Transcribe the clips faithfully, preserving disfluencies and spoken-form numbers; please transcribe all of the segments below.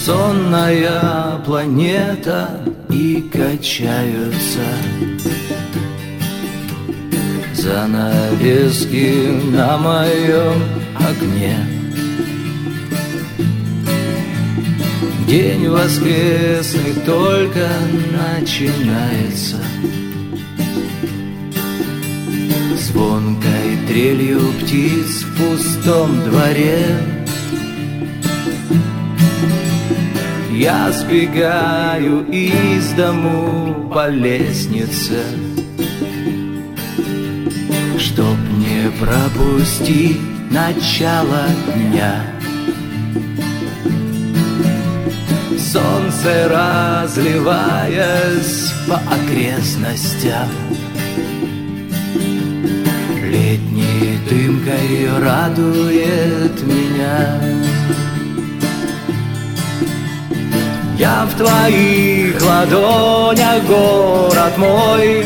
сонная планета, и качаются занавески на моем окне. День воскресный только начинается, звонкой трелью птиц в пустом дворе. Я сбегаю из дому по лестнице, чтоб не пропустить начало дня. Солнце, разливаясь по окрестностям, летней дымкой радует меня. Я в твоих ладонях, город мой,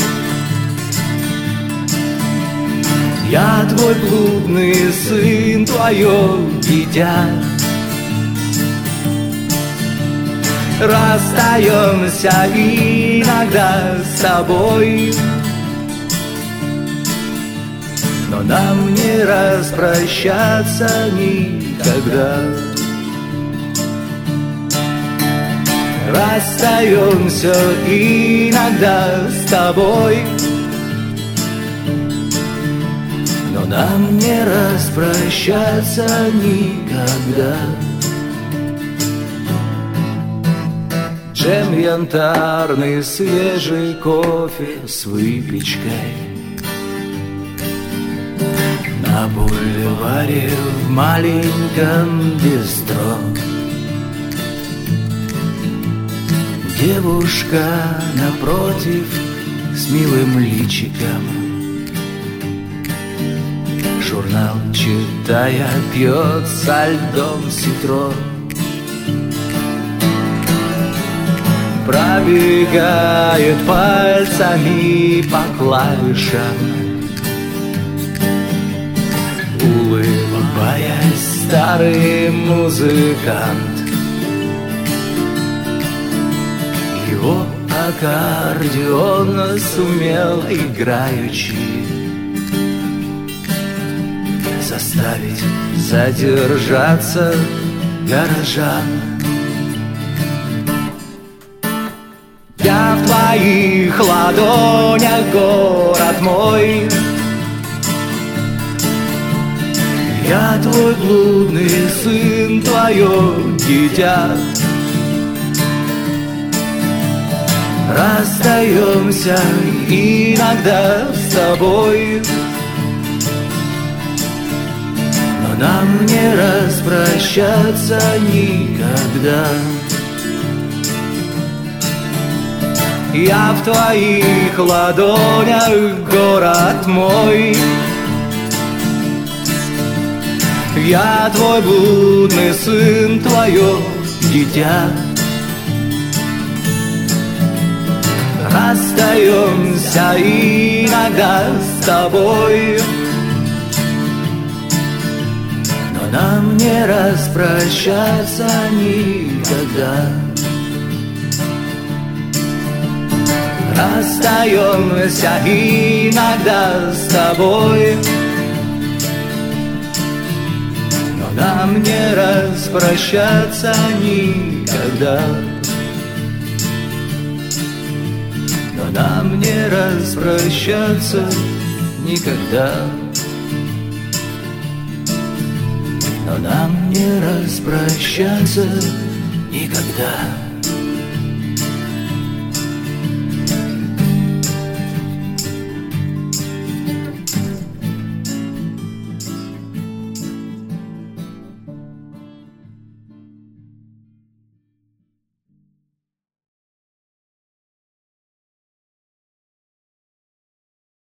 я твой блудный сын, твое дитя. Расстаемся иногда с тобой, но нам не распрощаться никогда. Расстаемся иногда с тобой, но нам не распрощаться никогда. Джем янтарный, свежий кофе с выпечкой на бульваре в маленьком бистро. Девушка напротив с милым личиком, журнал читая, пьет со льдом ситро. Пробегает пальцами по клавишам, улыбаясь, старый музыкант. Его аккордеон сумел играючи заставить задержаться горожан. Я в твоих ладонях, город мой, я твой блудный сын, твое дитя. Расстаемся иногда с тобой, но нам не распрощаться никогда. Я в твоих ладонях, город мой, я твой блудный сын, твое дитя. Расстаемся иногда с тобой, но нам не распрощаться никогда. Расстаемся иногда с тобой, но нам не распрощаться никогда. Но нам не распрощаться никогда. Но нам не распрощаться никогда.